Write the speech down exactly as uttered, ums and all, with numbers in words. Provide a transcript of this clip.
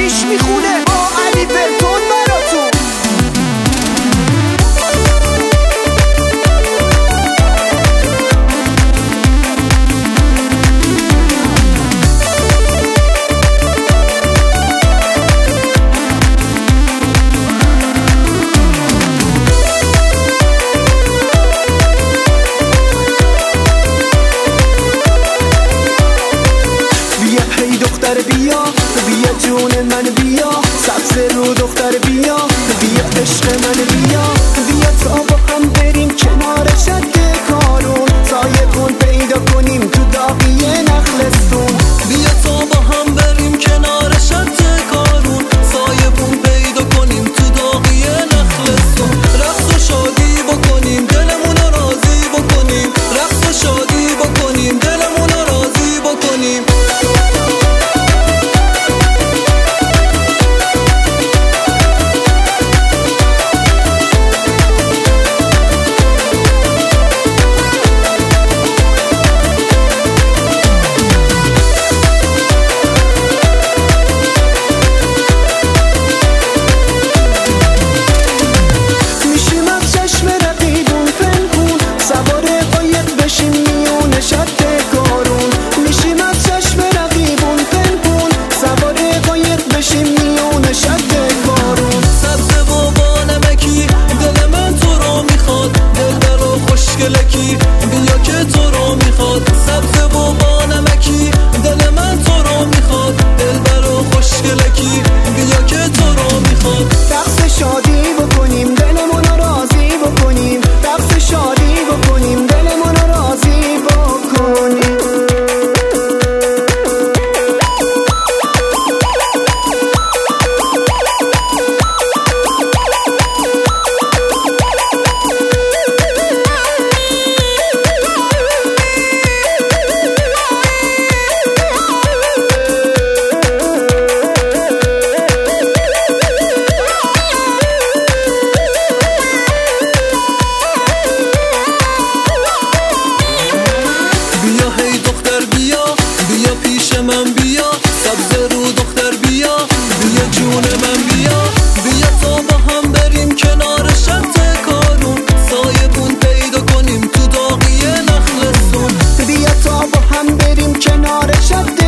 پیش میخونه با علی فلتون براتون. بیا بیا جون من بیا سبز رو دختر بیا بیا عشق من بیا بیا تا با هم بریم کنار شد کارون سایه کن پیدا کنیم تو داغی نخلستون. بیا تا با هم بریم کنار شد کارون سایه کن پیدا کنیم تو داغی نخلستون. رقص و شادی بکنیم دلمون رو راضی بکنیم رقص و شادی بکنیم دلمون رو راضی بکنیم. بیا که تو رو میخواد سبز و با نمکی دل من تو رو میخواد دلبر و خوشگلکی بیا که تو رو میخواد. رقص شادی بکنیم دلمون رو راضی بکنیم رقص شادی بکنیم دلمون رو راضی بکنیم. بیا پیش من بیا سبز رو دختر بیا بیا جون من بیا بیا تا با هم بریم کنار شط کارون سایه بون پیدا کنیم تو داغی نخلستون. بیا تا با هم بریم کنار شط